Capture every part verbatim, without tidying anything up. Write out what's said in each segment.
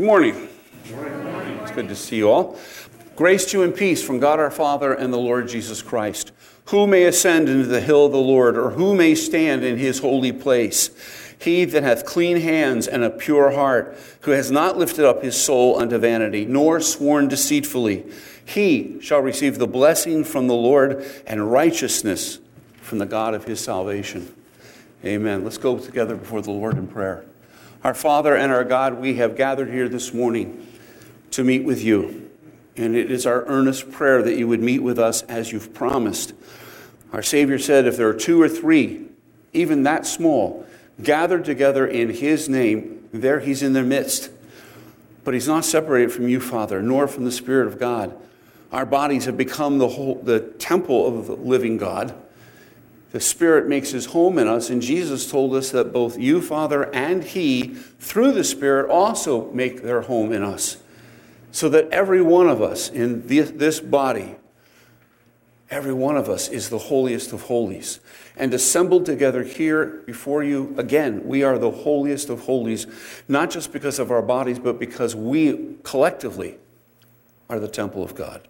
Good morning. Good morning. It's good to see you all. Grace to you and peace from God our Father and the Lord Jesus Christ. Who may ascend into the hill of the Lord, or who may stand in his holy place? He that hath clean hands and a pure heart, who has not lifted up his soul unto vanity, nor sworn deceitfully, he shall receive the blessing from the Lord and righteousness from the God of his salvation. Amen. Let's go together before the Lord in prayer. Our Father and our God, we have gathered here this morning to meet with you. And it is our earnest prayer that you would meet with us as you've promised. Our Savior said, if there are two or three, even that small, gathered together in his name, there he's in their midst. But he's not separated from you, Father, nor from the Spirit of God. Our bodies have become the whole, the temple of the living God. The Spirit makes his home in us, and Jesus told us that both you, Father, and he, through the Spirit, also make their home in us. So that every one of us in this body, every one of us is the holiest of holies. And assembled together here before you, again, we are the holiest of holies, not just because of our bodies, but because we collectively are the temple of God.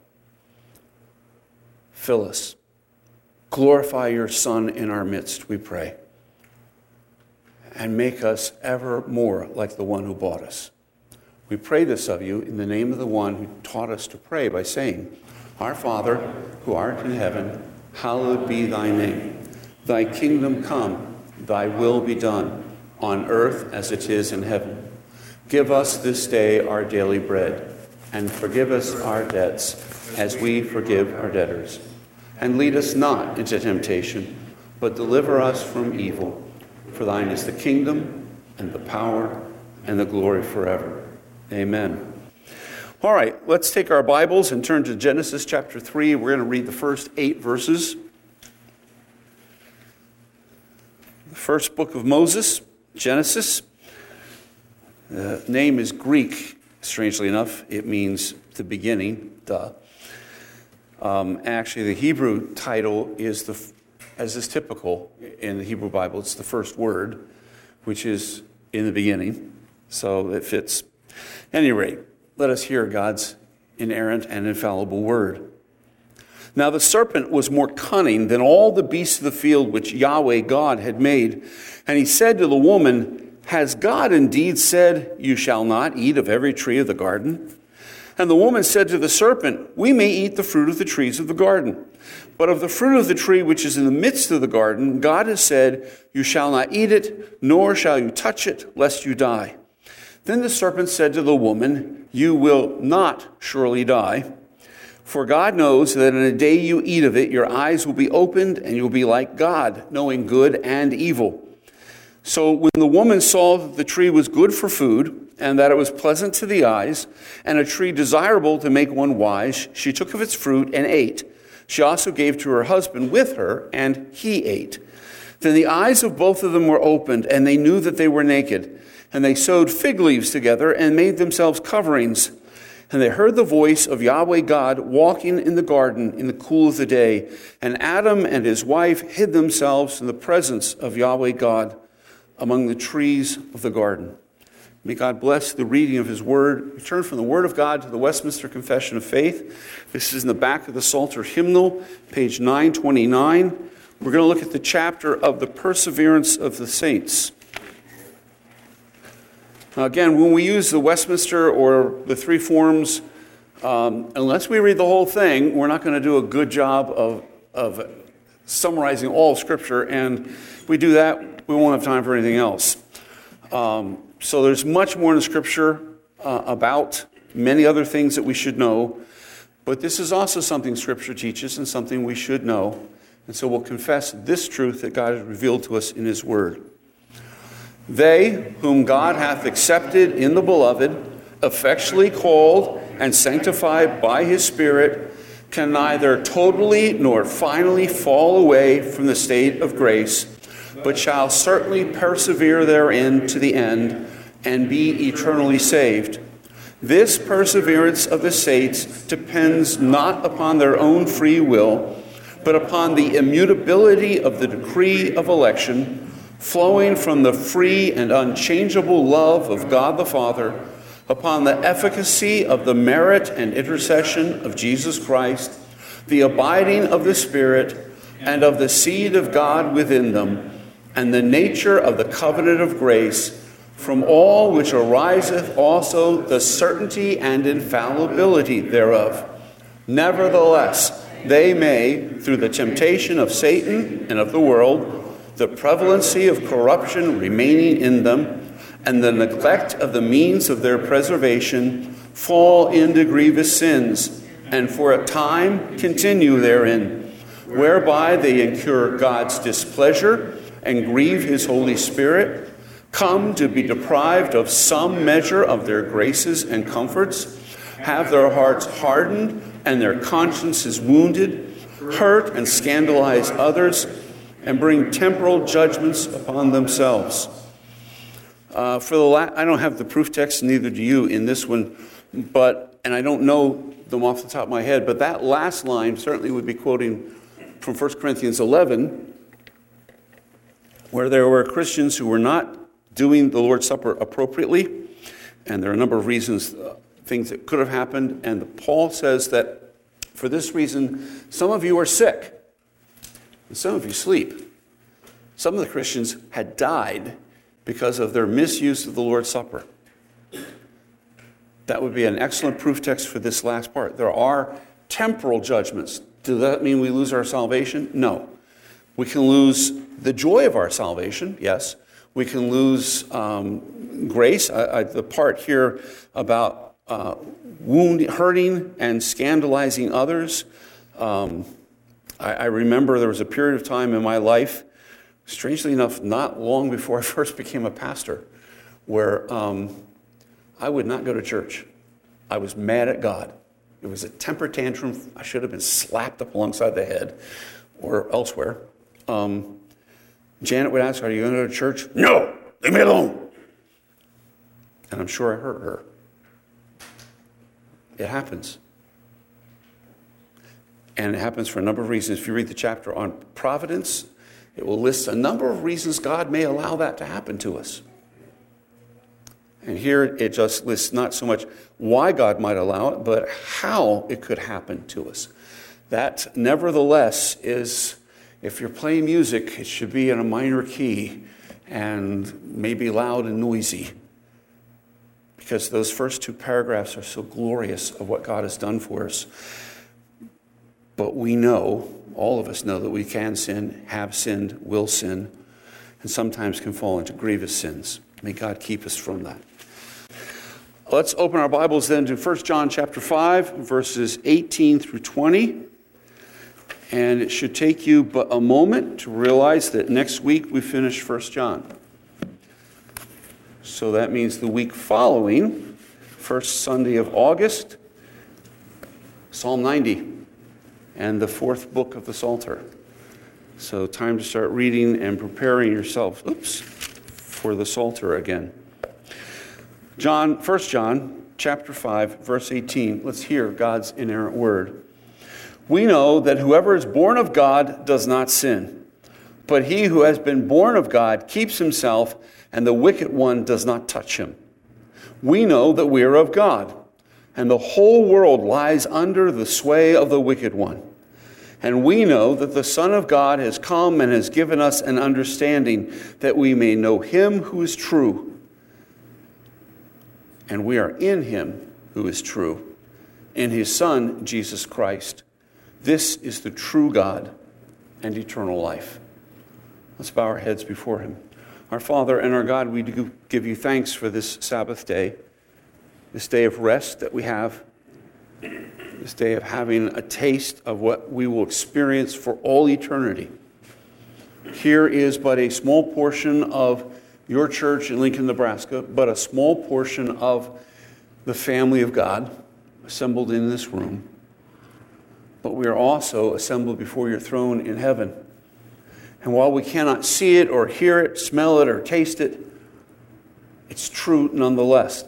Fill us. Glorify your Son in our midst, we pray. And make us ever more like the one who bought us. We pray this of you in the name of the one who taught us to pray by saying, Our Father, who art in heaven, hallowed be thy name. Thy kingdom come, thy will be done, on earth as it is in heaven. Give us this day our daily bread, and forgive us our debts as we forgive our debtors. And lead us not into temptation, but deliver us from evil. For thine is the kingdom, and the power, and the glory forever. Amen. All right, let's take our Bibles and turn to Genesis chapter three. We're going to read the first eight verses. The first book of Moses, Genesis. The name is Greek, strangely enough. It means the beginning, duh. Um, actually, the Hebrew title is, the, as is typical in the Hebrew Bible, it's the first word, which is in the beginning. So it fits. At any rate, let us hear God's inerrant and infallible word. Now the serpent was more cunning than all the beasts of the field which Yahweh God had made. And he said to the woman, Has God indeed said, You shall not eat of every tree of the garden? And the woman said to the serpent, We may eat the fruit of the trees of the garden. But of the fruit of the tree which is in the midst of the garden, God has said, You shall not eat it, nor shall you touch it, lest you die. Then the serpent said to the woman, You will not surely die. For God knows that in the day you eat of it, your eyes will be opened, and you will be like God, knowing good and evil. So when the woman saw that the tree was good for food, and that it was pleasant to the eyes, and a tree desirable to make one wise, she took of its fruit and ate. She also gave to her husband with her, and he ate. Then the eyes of both of them were opened, and they knew that they were naked. And they sewed fig leaves together and made themselves coverings. And they heard the voice of Yahweh God walking in the garden in the cool of the day. And Adam and his wife hid themselves in the presence of Yahweh God among the trees of the garden. May God bless the reading of his word. We turn from the word of God to the Westminster Confession of Faith. This is in the back of the Psalter hymnal, page nine twenty-nine. We're going to look at the chapter of the perseverance of the saints. Now again, when we use the Westminster or the three forms, um, unless we read the whole thing, we're not going to do a good job of, of summarizing all of Scripture. And if we do that, we won't have time for anything else. Um, so there's much more in the Scripture uh, about many other things that we should know. But this is also something Scripture teaches and something we should know. And so we'll confess this truth that God has revealed to us in his word. They whom God hath accepted in the beloved, effectually called and sanctified by his Spirit, can neither totally nor finally fall away from the state of grace, but shall certainly persevere therein to the end and be eternally saved. This perseverance of the saints depends not upon their own free will, but upon the immutability of the decree of election, flowing from the free and unchangeable love of God the Father, upon the efficacy of the merit and intercession of Jesus Christ, the abiding of the Spirit, and of the seed of God within them, and the nature of the covenant of grace, from all which ariseth also the certainty and infallibility thereof. Nevertheless, they may, through the temptation of Satan and of the world, the prevalency of corruption remaining in them, and the neglect of the means of their preservation, fall into grievous sins, and for a time continue therein, whereby they incur God's displeasure and grieve his Holy Spirit, come to be deprived of some measure of their graces and comforts, have their hearts hardened and their consciences wounded, hurt and scandalize others, and bring temporal judgments upon themselves. Uh, for the la- I don't have the proof text, neither do you in this one, but and I don't know them off the top of my head, but that last line certainly would be quoting from First Corinthians eleven, where there were Christians who were not doing the Lord's Supper appropriately, and there are a number of reasons, uh, things that could have happened, and Paul says that for this reason, some of you are sick, and some of you sleep. Some of the Christians had died because of their misuse of the Lord's Supper. That would be an excellent proof text for this last part. There are temporal judgments. Does that mean we lose our salvation? No. We can lose the joy of our salvation, yes. We can lose um, grace. I, I, the part here about uh, wounding, hurting and scandalizing others. Um, I, I remember there was a period of time in my life, strangely enough, not long before I first became a pastor, where um, I would not go to church. I was mad at God. It was a temper tantrum. I should have been slapped up alongside the head or elsewhere. Um, Janet would ask, are you going to go to church? No, leave me alone. And I'm sure I hurt her. It happens. And it happens for a number of reasons. If you read the chapter on providence, it will list a number of reasons God may allow that to happen to us. And here it just lists not so much why God might allow it, but how it could happen to us. That, nevertheless, is, if you're playing music, it should be in a minor key and maybe loud and noisy, because those first two paragraphs are so glorious of what God has done for us. But we know, all of us know, that we can sin, have sinned, will sin, and sometimes can fall into grievous sins. May God keep us from that. Let's open our Bibles then to First John chapter five, verses eighteen through twenty. And it should take you but a moment to realize that next week we finish First John. So that means the week following, first Sunday of August, Psalm ninety, and the fourth book of the Psalter. So time to start reading and preparing yourself, oops, for the Psalter again. John, First John chapter five, verse eighteen. Let's hear God's inerrant word. We know that whoever is born of God does not sin, but he who has been born of God keeps himself, and the wicked one does not touch him. We know that we are of God, and the whole world lies under the sway of the wicked one. And we know that the Son of God has come and has given us an understanding that we may know him who is true. And we are in him who is true, in his Son, Jesus Christ. This is the true God and eternal life. Let's bow our heads before him. Our Father and our God, we do give you thanks for this Sabbath day, this day of rest that we have, this day of having a taste of what we will experience for all eternity. Here is but a small portion of your church in Lincoln, Nebraska, but a small portion of the family of God assembled in this room. But we are also assembled before your throne in heaven. And while we cannot see it or hear it, smell it or taste it, it's true nonetheless.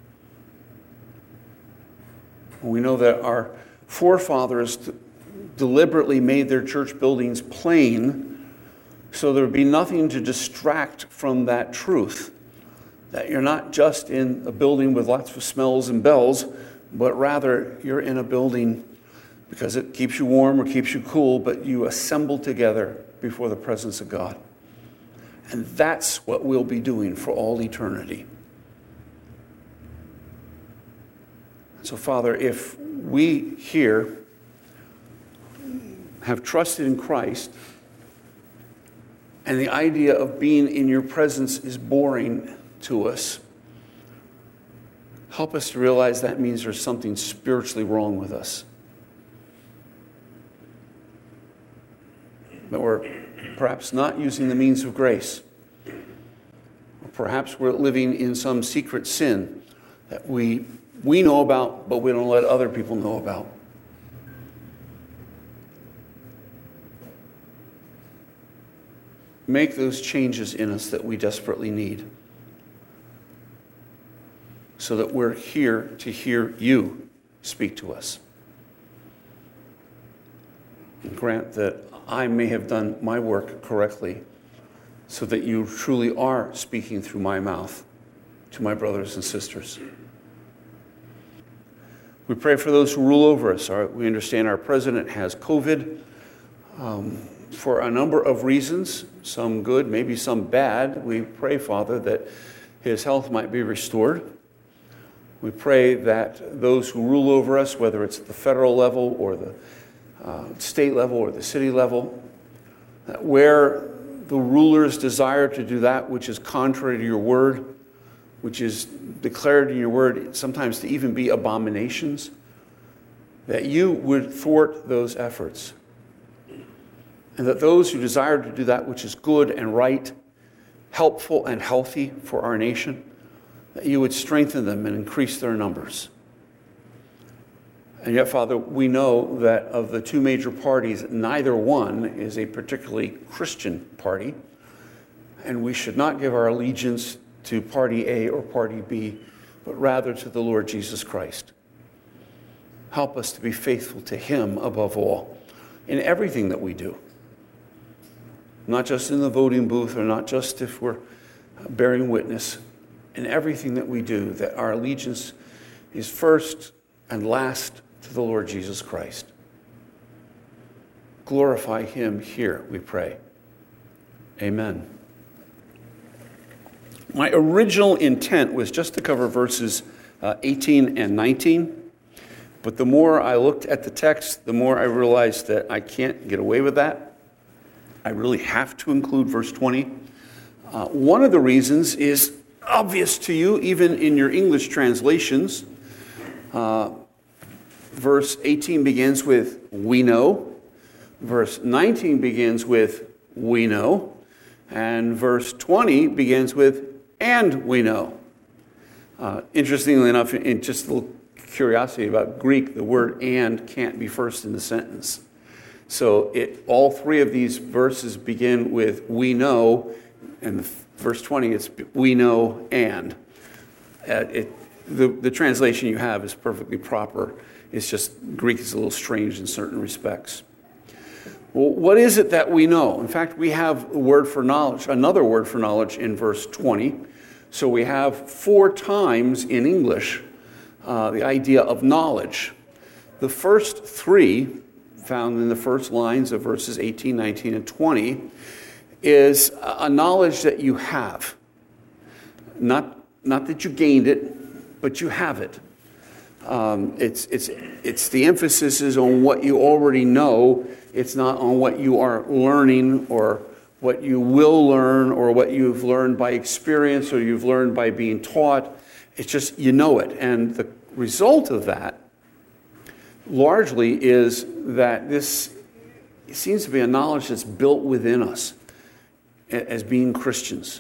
We know that our forefathers deliberately made their church buildings plain so there would be nothing to distract from that truth, That you're not just in a building with lots of smells and bells, but rather you're in a building because it keeps you warm or keeps you cool, but you assemble together before the presence of God. And that's what we'll be doing for all eternity. So, Father, if we here have trusted in Christ, and the idea of being in your presence is boring to us, help us to realize that means there's something spiritually wrong with us. That we're perhaps not using the means of grace. Or perhaps we're living in some secret sin that we, we know about, but we don't let other people know about. Make those changes in us that we desperately need, so that we're here to hear you speak to us. And grant that I may have done my work correctly, so that you truly are speaking through my mouth to my brothers and sisters. We pray for those who rule over us. Our, we understand our president has COVID um, for a number of reasons, some good, maybe some bad. We pray, Father, that his health might be restored. We pray that those who rule over us, whether it's at the federal level or the uh, state level or the city level, that where the rulers desire to do that which is contrary to your word, which is declared in your word, sometimes to even be abominations, that you would thwart those efforts. And that those who desire to do that which is good and right, helpful and healthy for our nation, that you would strengthen them and increase their numbers. And yet, Father, we know that of the two major parties, neither one is a particularly Christian party. And we should not give our allegiance to party A or party B, but rather to the Lord Jesus Christ. Help us to be faithful to him above all in everything that we do. Not just in the voting booth, or not just if we're bearing witness. In everything that we do, that our allegiance is first and last to the Lord Jesus Christ. Glorify him here, we pray. Amen. My original intent was just to cover verses uh, eighteen and nineteen, but the more I looked at the text, the more I realized that I can't get away with that. I really have to include verse twenty. Uh, one of the reasons is obvious to you, even in your English translations. Uh, verse eighteen begins with, we know. Verse nineteen begins with, we know. And verse twenty begins with, and we know. Uh, interestingly enough, in just a little curiosity about Greek, the word and can't be first in the sentence. So it, all three of these verses begin with we know, and verse twenty, it's we know and. Uh, it, the, the translation you have is perfectly proper. It's just Greek is a little strange in certain respects. Well, what is it that we know? In fact, we have a word for knowledge, another word for knowledge in verse twenty. So we have four times in English uh, the idea of knowledge. The first three, found in the first lines of verses eighteen, nineteen, and twenty, is a knowledge that you have. Not, not that you gained it, but you have it. Um, it's, it's, it's the emphasis is on what you already know. It's not on what you are learning or what you will learn or what you've learned by experience or you've learned by being taught. It's just you know it. And the result of that largely is that this seems to be a knowledge that's built within us as being Christians.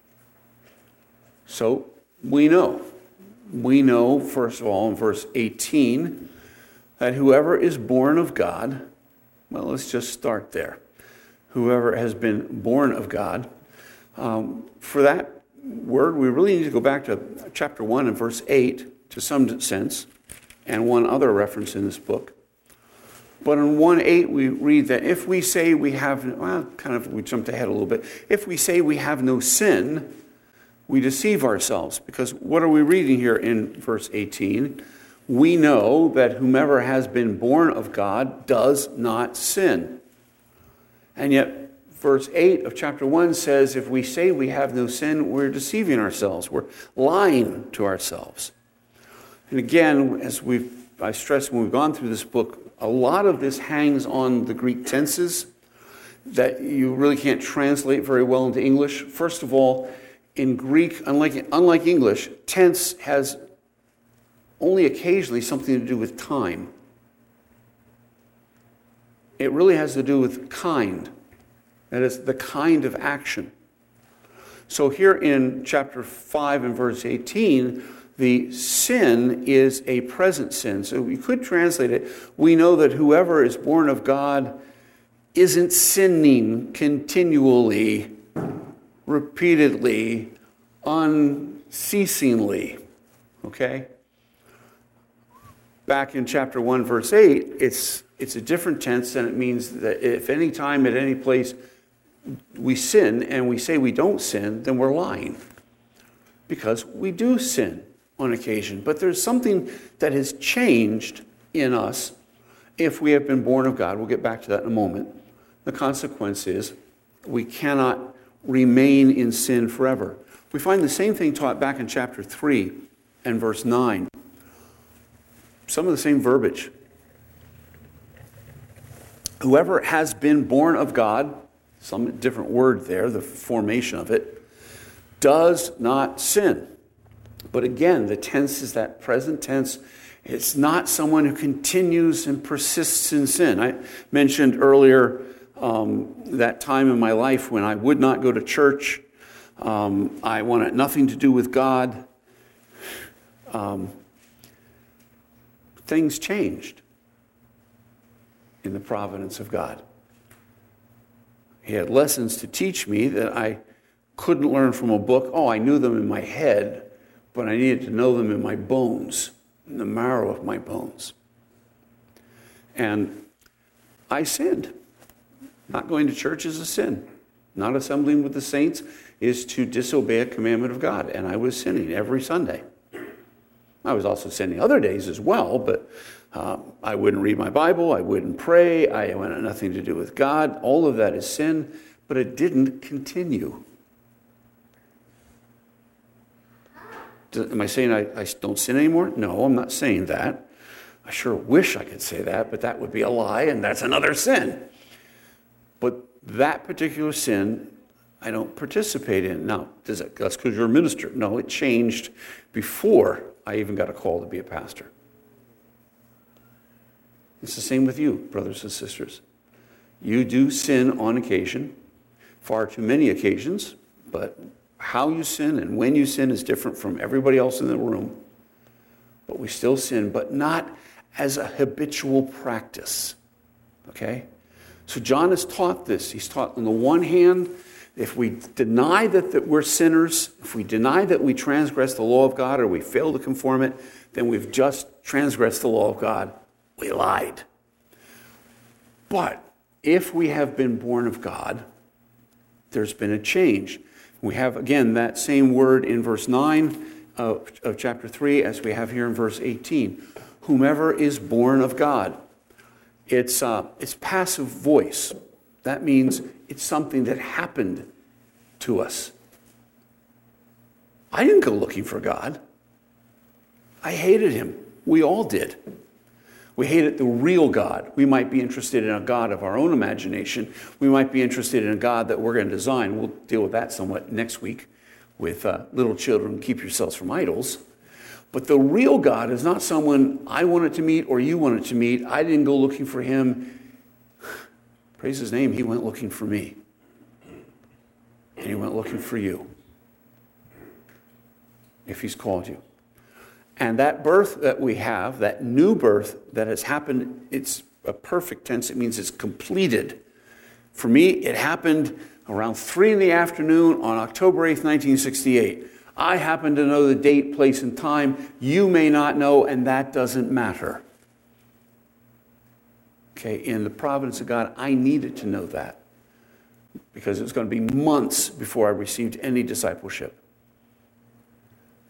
So we know. We know, first of all, in verse eighteen, that whoever is born of God, well, let's just start there. Whoever has been born of God. Um, for that word, we really need to go back to chapter one and verse eight to some sense, and one other reference in this book. But in one eight, we read that if we say we have, well, kind of, we jumped ahead a little bit. If we say we have no sin, we deceive ourselves. Because what are we reading here in verse eighteen? We know that whomever has been born of God does not sin. And yet, verse eight of chapter one says, if we say we have no sin, we're deceiving ourselves. We're lying to ourselves. And again, as we've, I stressed when we've gone through this book, a lot of this hangs on the Greek tenses that you really can't translate very well into English. First of all, in Greek, unlike, unlike English, tense has only occasionally something to do with time. It really has to do with kind. That is, the kind of action. So here in chapter five and verse eighteen, the sin is a present sin. So we could translate it, we know that whoever is born of God isn't sinning continually, repeatedly, unceasingly. Okay? Back in chapter one, verse eight, it's it's a different tense, and it means that if any time at any place we sin and we say we don't sin, then we're lying. Because we do sin on occasion. But there's something that has changed in us if we have been born of God. We'll get back to that in a moment. The consequence is we cannot remain in sin forever. We find the same thing taught back in chapter three and verse nine. Some of the same verbiage. Whoever has been born of God, some different word there, the formation of it, does not sin. But again, the tense is that present tense. It's not someone who continues and persists in sin. I mentioned earlier um, that time in my life when I would not go to church. Um, I wanted nothing to do with God. Um, things changed in the providence of God. He had lessons to teach me that I couldn't learn from a book. Oh, I knew them in my head, but I needed to know them in my bones, in the marrow of my bones. And I sinned. Not going to church is a sin. Not assembling with the saints is to disobey a commandment of God. And I was sinning every Sunday. I was also sinning other days as well, but uh, I wouldn't read my Bible, I wouldn't pray, I had nothing to do with God. All of that is sin, but it didn't continue. Am I saying I, I don't sin anymore? No, I'm not saying that. I sure wish I could say that, but that would be a lie, and that's another sin. But that particular sin, I don't participate in. Now, does that, that's because you're a minister. No, it changed before I even got a call to be a pastor. It's the same with you, brothers and sisters. You do sin on occasion, far too many occasions, but how you sin and when you sin is different from everybody else in the room. But we still sin, but not as a habitual practice. Okay? So John has taught this. He's taught, on the one hand, if we deny that, that we're sinners, if we deny that we transgress the law of God or we fail to conform it, then we've just transgressed the law of God. We lied. But if we have been born of God, there's been a change. We have, again, that same word in verse nine of, of chapter three as we have here in verse eighteen. Whomever is born of God. It's, uh, it's passive voice. That means it's something that happened to us. I didn't go looking for God. I hated him. We all did. We hated the real God. We might be interested in a God of our own imagination. We might be interested in a God that we're going to design. We'll deal with that somewhat next week with uh, little children, keep yourselves from idols. But the real God is not someone I wanted to meet or you wanted to meet. I didn't go looking for him. Praise his name, he went looking for me. And he went looking for you. If he's called you. And that birth that we have, that new birth that has happened, it's a perfect tense. It means it's completed. For me, it happened around three in the afternoon on October eighth, nineteen sixty-eight. I happen to know the date, place, and time. You may not know, and that doesn't matter. Okay, in the providence of God, I needed to know that because it was going to be months before I received any discipleship.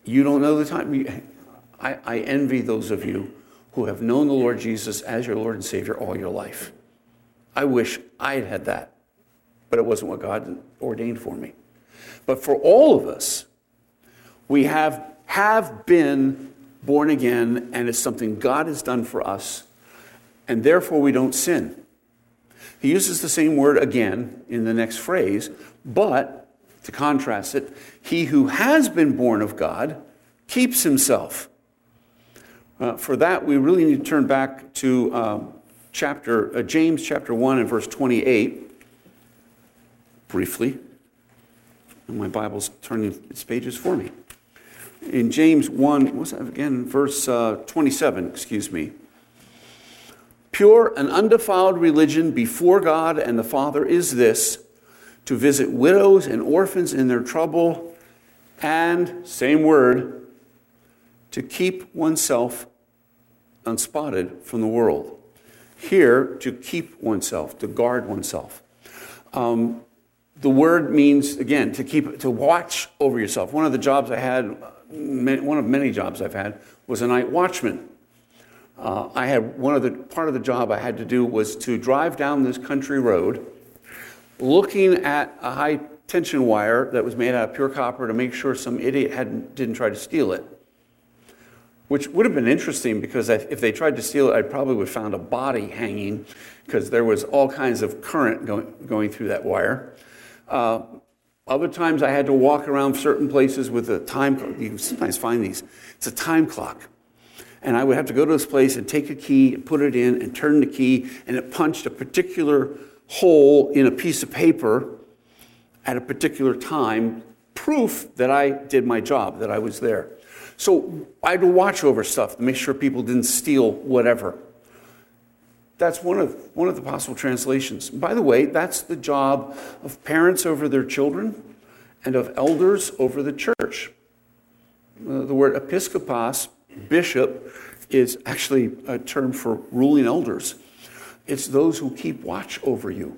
You don't know the time. I, I envy those of you who have known the Lord Jesus as your Lord and Savior all your life. I wish I had had that, but it wasn't what God ordained for me. But for all of us, we have, have been born again, and it's something God has done for us, and therefore we don't sin. He uses the same word again in the next phrase, but to contrast it, he who has been born of God keeps himself. Uh, for that, we really need to turn back to uh, chapter uh, James chapter one and verse twenty-eight, briefly. And my Bible's turning its pages for me. In James one, what's that again? Verse uh, twenty-seven, excuse me. Pure and undefiled religion before God and the Father is this, to visit widows and orphans in their trouble, and, same word, to keep oneself unspotted from the world. Here, to keep oneself, to guard oneself. Um, the word means, again, to keep, to watch over yourself. One of the jobs I had, one of many jobs I've had, was a night watchman. Uh, I had one of the part of the job I had to do was to drive down this country road, looking at a high tension wire that was made out of pure copper to make sure some idiot hadn't didn't try to steal it. Which would have been interesting because if they tried to steal it, I probably would have found a body hanging because there was all kinds of current going going through that wire. Uh, other times I had to walk around certain places with a time. You can sometimes find these. It's a time clock. And I would have to go to this place and take a key and put it in and turn the key, and it punched a particular hole in a piece of paper at a particular time, proof that I did my job, that I was there. So I had to watch over stuff to make sure people didn't steal whatever. That's one of one of the possible translations. By the way, that's the job of parents over their children and of elders over the church. Uh, the word episkopos, bishop, is actually a term for ruling elders. It's those who keep watch over you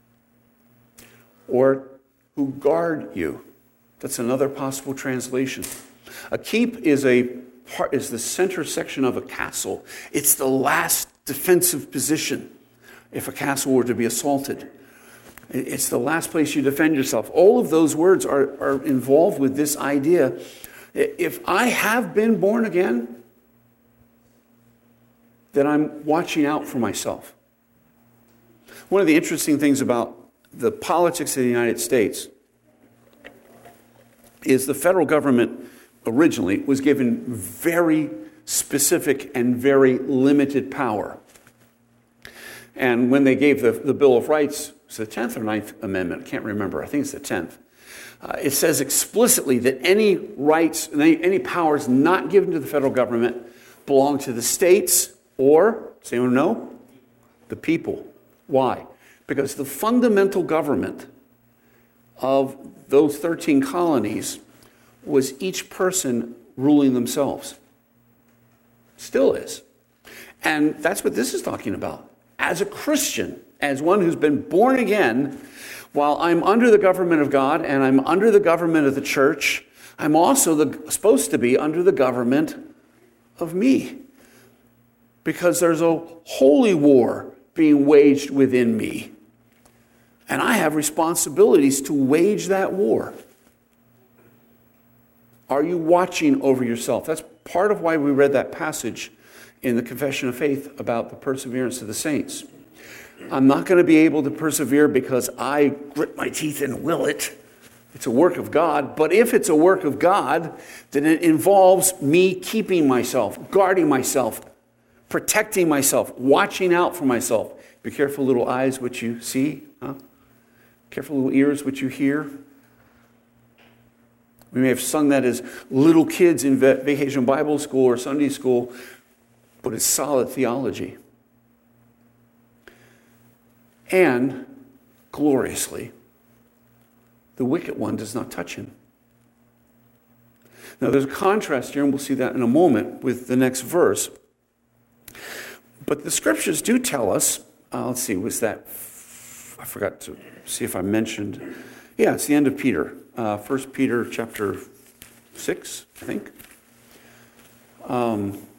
or who guard you. That's another possible translation. A keep is a part is the center section of a castle. It's the last defensive position if a castle were to be assaulted. It's the last place you defend yourself. All of those words are, are involved with this idea. If I have been born again, then I'm watching out for myself. One of the interesting things about the politics of the United States is the federal government originally was given very specific and very limited power. And when they gave the, the Bill of Rights, it's the tenth or ninth Amendment, I can't remember, I think it's the tenth. Uh, it says explicitly that any rights, any, any powers not given to the federal government belong to the states or, does anyone know? The people. Why? Because the fundamental government of those thirteen colonies was each person ruling themselves. Still is. And that's what this is talking about. As a Christian, as one who's been born again, while I'm under the government of God and I'm under the government of the church, I'm also the, supposed to be under the government of me. Because there's a holy war being waged within me. And I have responsibilities to wage that war. Are you watching over yourself? That's part of why we read that passage in the Confession of Faith about the perseverance of the saints. I'm not going to be able to persevere because I grit my teeth and will it. It's a work of God. But if it's a work of God, then it involves me keeping myself, guarding myself, protecting myself, watching out for myself. Be careful, little eyes, what you see. Huh? Careful, little ears, what you hear. We may have sung that as little kids in Vacation Bible School or Sunday school, but it's solid theology. And, gloriously, the wicked one does not touch him. Now, there's a contrast here, and we'll see that in a moment with the next verse. But the scriptures do tell us, uh, let's see, was that, I forgot to see if I mentioned, yeah, it's the end of Peter. Uh, First Peter chapter six, I think. Um,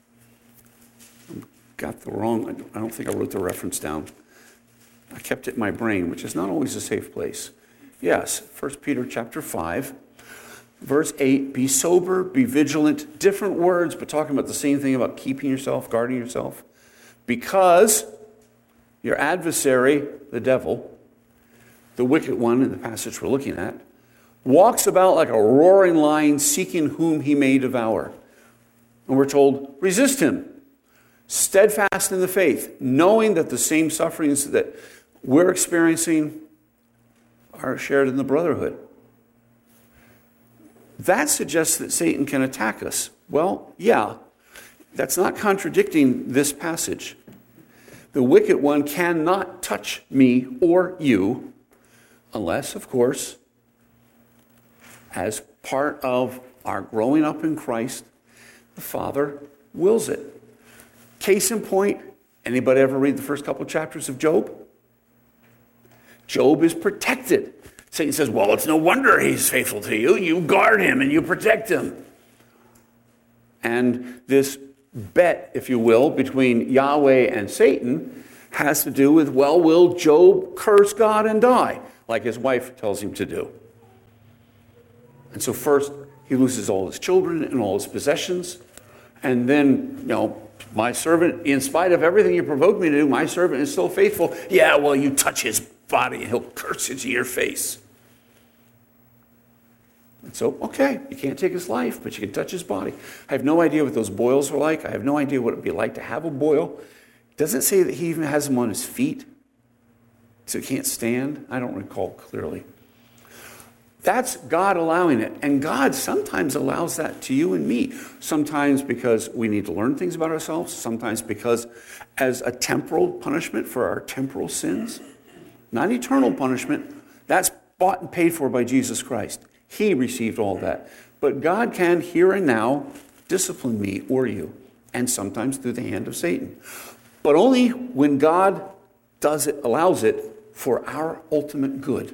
got the wrong, I don't think I wrote the reference down. I kept it in my brain, which is not always a safe place. Yes, First Peter chapter five, verse eight, be sober, be vigilant. Different words, but talking about the same thing about keeping yourself, guarding yourself. Because your adversary, the devil, the wicked one in the passage we're looking at, walks about like a roaring lion seeking whom he may devour. And we're told, resist him, steadfast in the faith, knowing that the same sufferings that we're experiencing are shared in the brotherhood. That suggests that Satan can attack us. Well, yeah, that's not contradicting this passage. The wicked one cannot touch me or you unless, of course, as part of our growing up in Christ, the Father wills it. Case in point, anybody ever read the first couple of chapters of Job? Job is protected. Satan says, well, it's no wonder he's faithful to you. You guard him and you protect him. And this bet, if you will, between Yahweh and Satan has to do with, well, will Job curse God and die, like his wife tells him to do? And so first, he loses all his children and all his possessions. And then, you know, my servant, in spite of everything you provoked me to do, my servant is still faithful. Yeah, well, you touch his body and he'll curse you to your face. And so, okay, you can't take his life, but you can touch his body. I have no idea what those boils are like. I have no idea what it would be like to have a boil. Does it say that he even has them on his feet? So he can't stand? I don't recall clearly. That's God allowing it. And God sometimes allows that to you and me. Sometimes because we need to learn things about ourselves. Sometimes because as a temporal punishment for our temporal sins. Not eternal punishment. That's bought and paid for by Jesus Christ. He received all that. But God can, here and now, discipline me or you. And sometimes through the hand of Satan. But only when God does it, allows it for our ultimate good.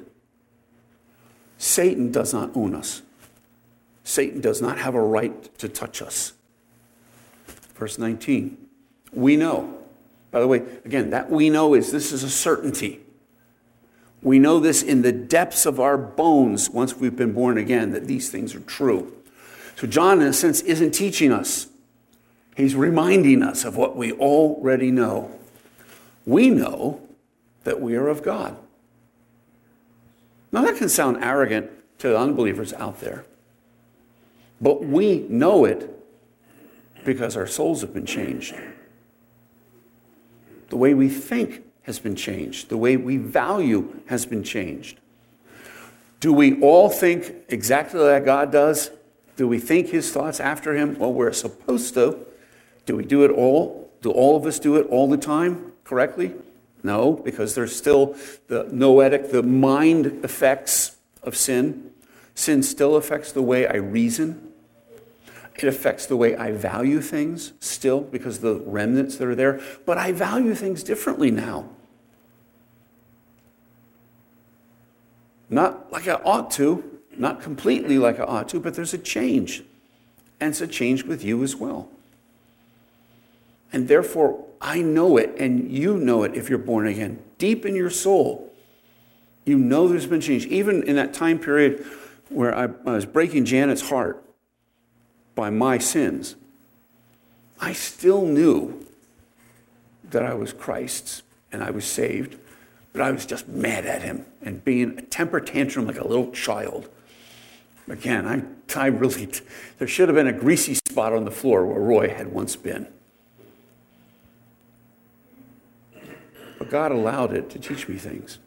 Satan does not own us. Satan does not have a right to touch us. Verse nineteen. We know. By the way, again, that we know is this is a certainty. We know this in the depths of our bones once we've been born again, that these things are true. So John, in a sense, isn't teaching us. He's reminding us of what we already know. We know that we are of God. Now that can sound arrogant to the unbelievers out there. But we know it because our souls have been changed. The way we think has been changed. The way we value has been changed. Do we all think exactly like God does? Do we think his thoughts after him? Well, we're supposed to. Do we do it all? Do all of us do it all the time correctly? No, because there's still the noetic, the mind effects of sin. Sin still affects the way I reason. It affects the way I value things still because of the remnants that are there. But I value things differently now. Not like I ought to, not completely like I ought to, but there's a change. And it's a change with you as well. And therefore, I know it, and you know it if you're born again. Deep in your soul, you know there's been change. Even in that time period where I, I was breaking Janet's heart by my sins, I still knew that I was Christ's and I was saved, but I was just mad at him and being a temper tantrum like a little child. Again, I, I really, there should have been a greasy spot on the floor where Roy had once been. But God allowed it to teach me things,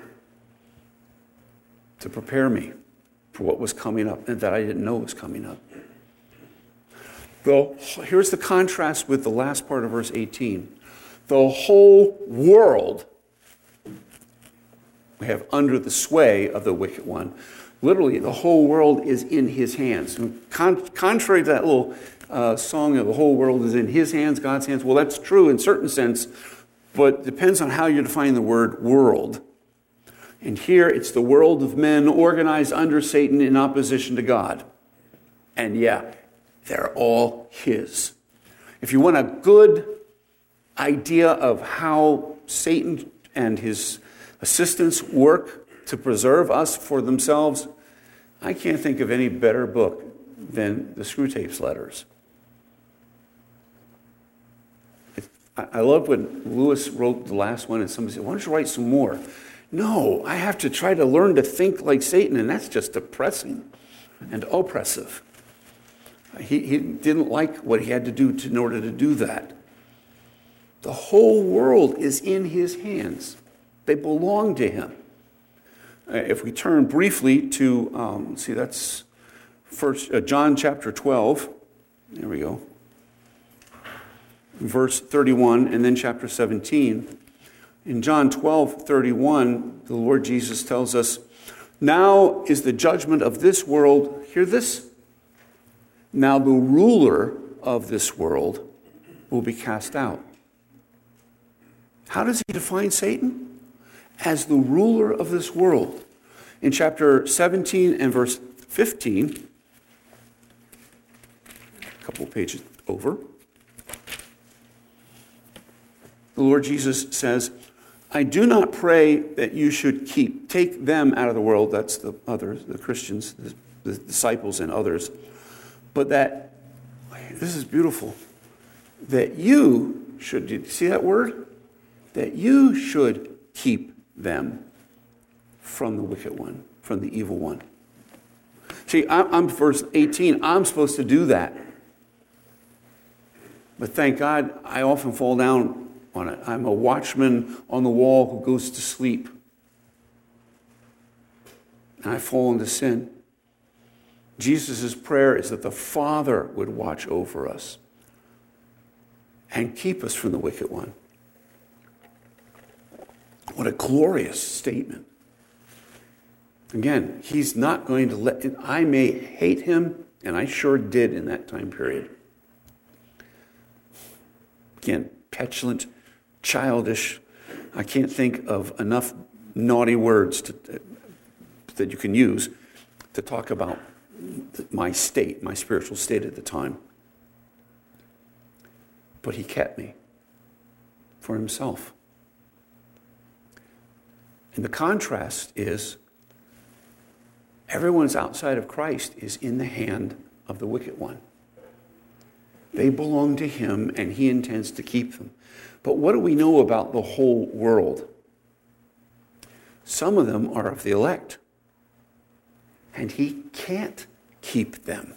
to prepare me for what was coming up and that I didn't know was coming up. Though, here's the contrast with the last part of verse eighteen. The whole world we have under the sway of the wicked one. Literally, the whole world is in his hands. Con- contrary to that little uh, song of the whole world is in his hands, God's hands, well, that's true in a certain sense, but it depends on how you define the word world. And here it's the world of men organized under Satan in opposition to God. And yeah, they're all his. If you want a good idea of how Satan and his assistants work to preserve us for themselves, I can't think of any better book than the Screwtape's letters. It, I, I love when Lewis wrote the last one and somebody said, why don't you write some more? No, I have to try to learn to think like Satan, and that's just depressing and oppressive. He, he didn't like what he had to do to, in order to do that. The whole world is in his hands. They belong to him. If we turn briefly to, um, see, that's first uh, John chapter twelve. There we go. Verse thirty-one, and then chapter seventeen. In John twelve, thirty-one, the Lord Jesus tells us, now is the judgment of this world. Hear this. Now the ruler of this world will be cast out. How does he define Satan? As the ruler of this world. In chapter seventeen and verse fifteen, a couple of pages over, the Lord Jesus says, I do not pray that you should keep, take them out of the world, that's the others, the Christians, the, the disciples and others, but that, this is beautiful, that you should, did you see that word? That you should keep them from the wicked one, from the evil one. See, I'm, I'm verse eighteen, I'm supposed to do that. But thank God, I often fall down on it. I'm a watchman on the wall who goes to sleep. And I fall into sin. Jesus' prayer is that the Father would watch over us and keep us from the wicked one. What a glorious statement. Again, he's not going to let, I may hate him, and I sure did in that time period. Again, petulant, childish. I can't think of enough naughty words to, that you can use to talk about my state, my spiritual state at the time. But he kept me for himself. And the contrast is everyone's outside of Christ is in the hand of the wicked one. They belong to him, and he intends to keep them. But what do we know about the whole world? Some of them are of the elect, and he can't keep them.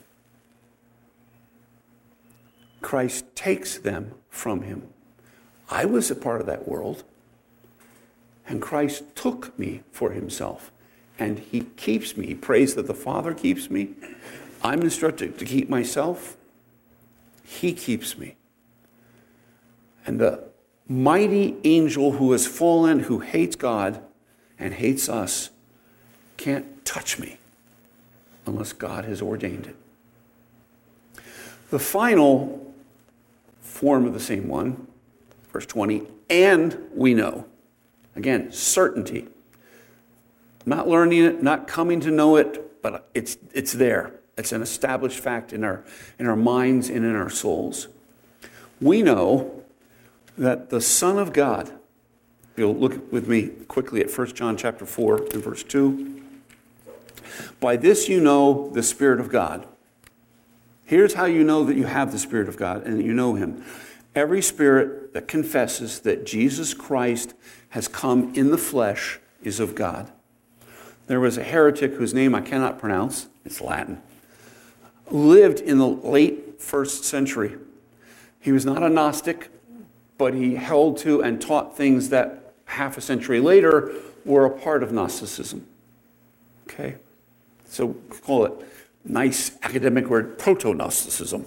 Christ takes them from him. I was a part of that world, and Christ took me for himself, and he keeps me. He prays that the Father keeps me. I'm instructed to keep myself. He keeps me. And the mighty angel who has fallen, who hates God and hates us, can't touch me unless God has ordained it. The final form of the same one, verse twenty, and we know. Again, certainty. Not learning it, not coming to know it, but it's it's there. It's an established fact in our in our minds and in our souls. We know that the Son of God, you'll look with me quickly at First John chapter four and verse two. By this you know the Spirit of God. Here's how you know that you have the Spirit of God and that you know him. Every spirit that confesses that Jesus Christ has come in the flesh is of God. There was a heretic whose name I cannot pronounce, it's Latin, lived in the late first century. He was not a Gnostic, but he held to and taught things that half a century later were a part of Gnosticism. Okay? So call it, nice academic word, proto-Gnosticism.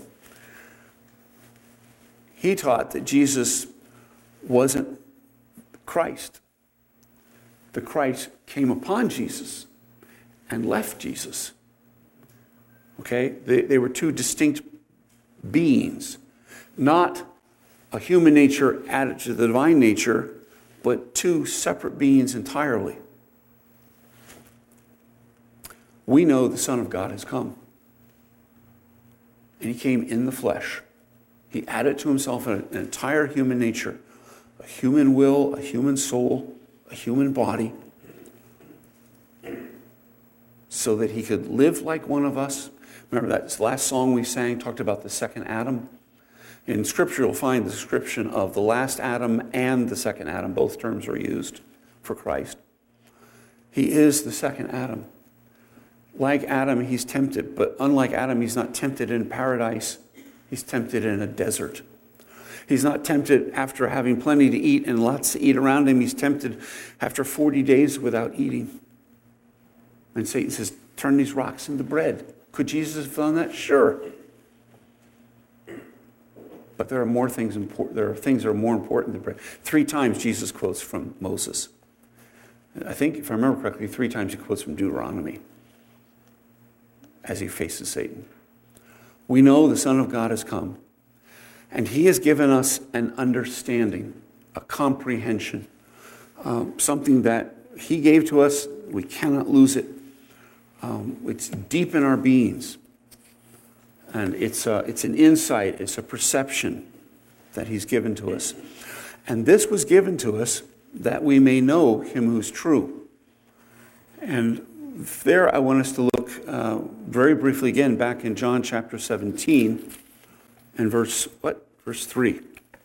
He taught that Jesus wasn't Christ. The Christ came upon Jesus and left Jesus. Okay? They, they were two distinct beings. Not a human nature added to the divine nature, but two separate beings entirely. We know the Son of God has come. and he came in the flesh. He added to himself an, an entire human nature, a human will, a human soul, a human body, so that he could live like one of us. Remember that last song we sang talked about the second Adam? In Scripture, you'll find the description of the last Adam and the second Adam. Both terms are used for Christ. He is the second Adam. Like Adam, he's tempted, but unlike Adam, he's not tempted in paradise. He's tempted in a desert. He's not tempted after having plenty to eat and lots to eat around him. He's tempted after forty days without eating. And Satan says, turn these rocks into bread. Could Jesus have done that? Sure. But there are more things important. There are things that are more important than bread. Three times Jesus quotes from Moses. I think, if I remember correctly, three times he quotes from Deuteronomy as he faces Satan. We know the Son of God has come, and he has given us an understanding, a comprehension, uh, something that he gave to us. We cannot lose it. Um, it's deep in our beings. And it's a, it's an insight, it's a perception that he's given to us. And this was given to us that we may know him who's true. And there I want us to look uh, very briefly again back in John chapter seventeen and verse, what? Verse three.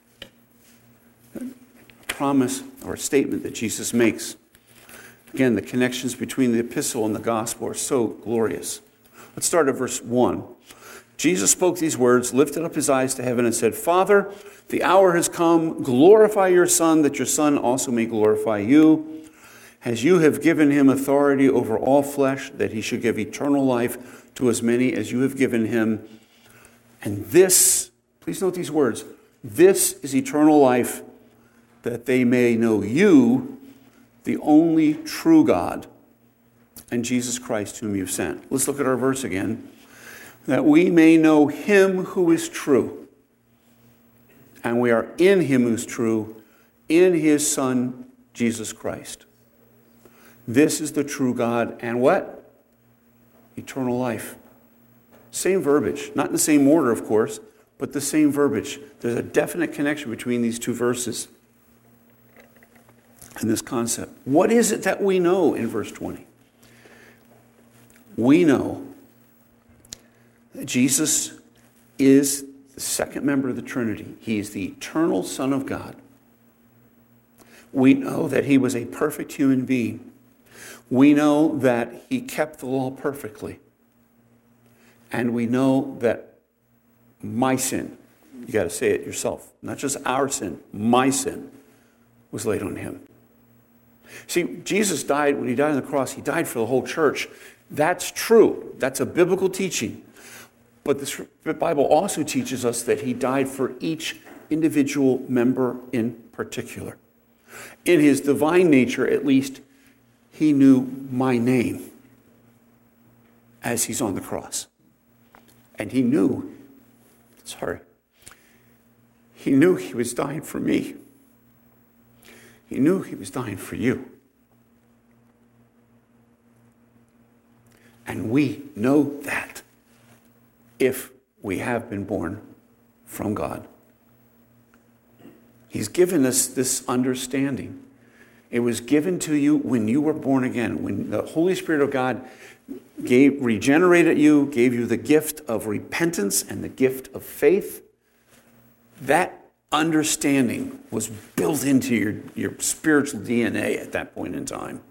A promise or a statement that Jesus makes. Again, the connections between the epistle and the gospel are so glorious. Let's start at verse one. Jesus spoke these words, lifted up his eyes to heaven and said, Father, the hour has come. Glorify your Son, that your Son also may glorify you. As you have given him authority over all flesh, that he should give eternal life to as many as you have given him. And this, please note these words, this is eternal life, that they may know you, the only true God, and Jesus Christ whom you've sent. Let's look at our verse again. That we may know him who is true. And we are in him who's true, in his Son, Jesus Christ. This is the true God and what? Eternal life. Same verbiage. Not in the same order, of course, but the same verbiage. There's a definite connection between these two verses and this concept. What is it that we know in verse twenty? We know that Jesus is the second member of the Trinity. He is the eternal Son of God. We know that he was a perfect human being. We know that he kept the law perfectly. And we know that my sin, you got to say it yourself, not just our sin, my sin was laid on him. See, Jesus died, when he died on the cross, he died for the whole church. That's true. That's a biblical teaching. But the Bible also teaches us that he died for each individual member in particular. In his divine nature, at least, he knew my name as he's on the cross. And he knew, sorry, he knew he was dying for me. He knew he was dying for you. And we know that if we have been born from God. He's given us this understanding. It was given to you when you were born again, when the Holy Spirit of God gave, regenerated you, gave you the gift of repentance and the gift of faith. That understanding was built into your, your spiritual D N A at that point in time.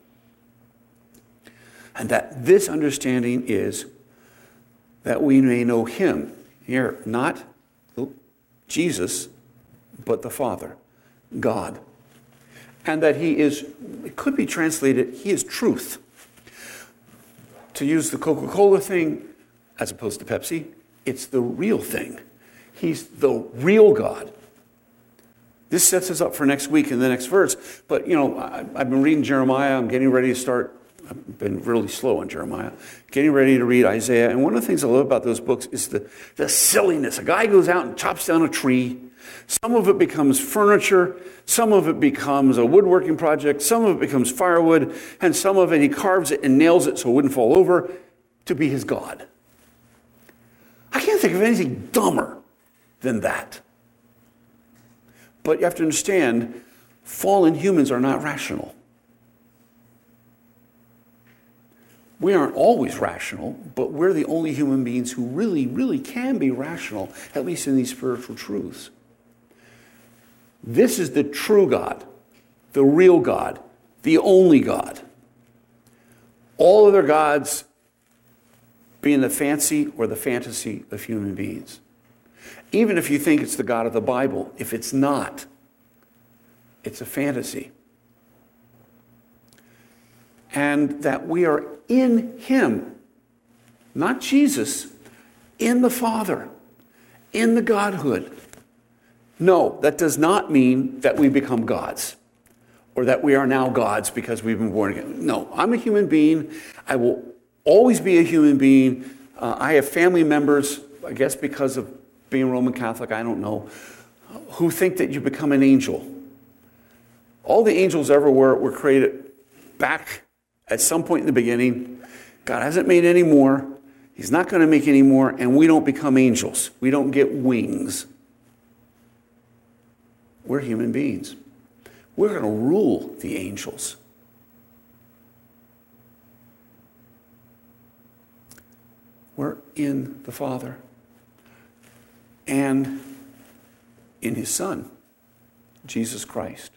And that this understanding is that we may know him. Here, not Jesus, but the Father, God. And that he is, it could be translated, he is truth. To use the Coca-Cola thing, as opposed to Pepsi, it's the real thing. He's the real God. This sets us up for next week in the next verse. But, you know, I, I've been reading Jeremiah. I'm getting ready to start. I've been really slow on Jeremiah. Getting ready to read Isaiah. And one of the things I love about those books is the, the silliness. A guy goes out and chops down a tree. Some of it becomes furniture. Some of it becomes a woodworking project. Some of it becomes firewood. And some of it, he carves it and nails it so it wouldn't fall over to be his God. I can't think of anything dumber than that. But you have to understand, fallen humans are not rational. We aren't always rational, but we're the only human beings who really, really can be rational, at least in these spiritual truths. This is the true God, the real God, the only God. All other gods being the fancy or the fantasy of human beings. Even if you think it's the God of the Bible, if it's not, it's a fantasy. And that we are in him, not Jesus, in the Father, in the Godhood. No, that does not mean that we become gods or that we are now gods because we've been born again. No, I'm a human being. I will always be a human being. Uh, I have family members, I guess because of being Roman Catholic, I don't know, who think that you become an angel. All the angels ever were were created back at some point in the beginning. God hasn't made any more. He's not going to make any more, and we don't become angels. We don't get wings. We're human beings. We're going to rule the angels. We're in the Father and in his Son, Jesus Christ.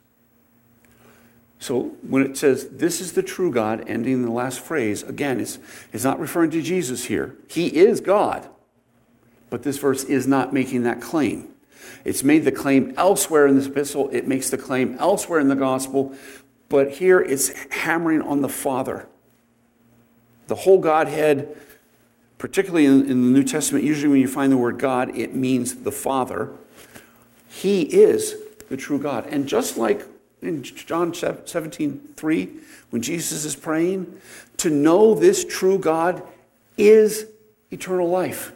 So when it says, this is the true God, ending in the last phrase, again, it's, it's not referring to Jesus here. He is God. But this verse is not making that claim. It's made the claim elsewhere in this epistle. It makes the claim elsewhere in the gospel. But here it's hammering on the Father. The whole Godhead, particularly in, in the New Testament, usually when you find the word God, it means the Father. He is the true God. And just like in John seventeen three, when Jesus is praying, to know this true God is eternal life.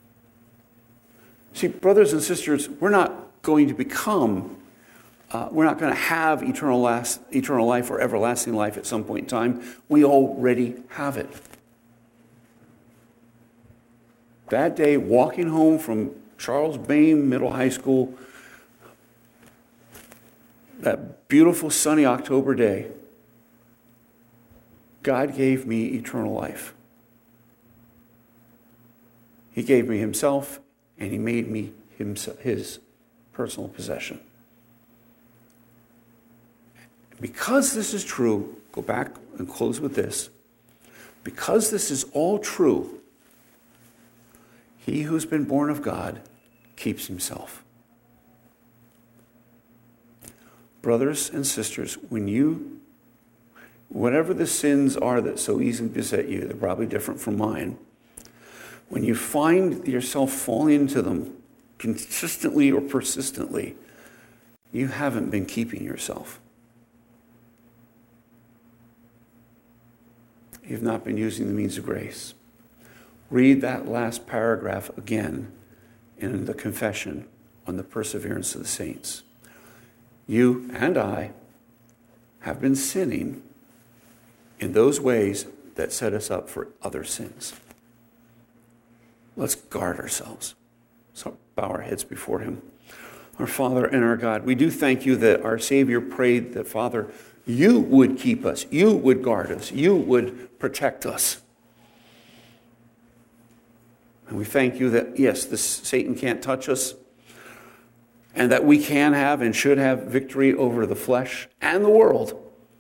See, brothers and sisters, we're not going to become, uh, we're not going to have eternal, last, eternal life or everlasting life at some point in time. We already have it. That day, walking home from Charles Bain Middle High School, that beautiful sunny October day, God gave me eternal life. He gave me himself, and he made me himself, his personal possession. Because this is true, go back and close with this. Because this is all true, he who's been born of God keeps himself. Brothers and sisters, when you, whatever the sins are that so easily beset you, they're probably different from mine. When you find yourself falling into them consistently or persistently, you haven't been keeping yourself. You've not been using the means of grace. Read that last paragraph again in the confession on the perseverance of the saints. You and I have been sinning in those ways that set us up for other sins. Let's guard ourselves. So bow our heads before him. Our Father and our God, we do thank you that our Savior prayed that, Father, you would keep us, you would guard us, you would protect us. And we thank you that, yes, this Satan can't touch us, and that we can have and should have victory over the flesh and the world.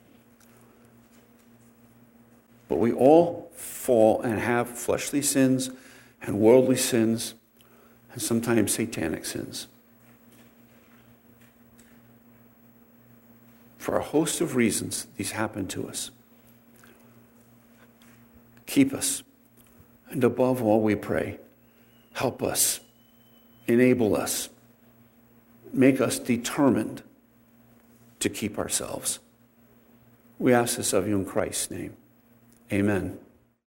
But we all fall and have fleshly sins and worldly sins, and sometimes satanic sins. For a host of reasons, these happen to us. Keep us, and above all, we pray, help us, enable us, make us determined to keep ourselves. We ask this of you in Christ's name. Amen.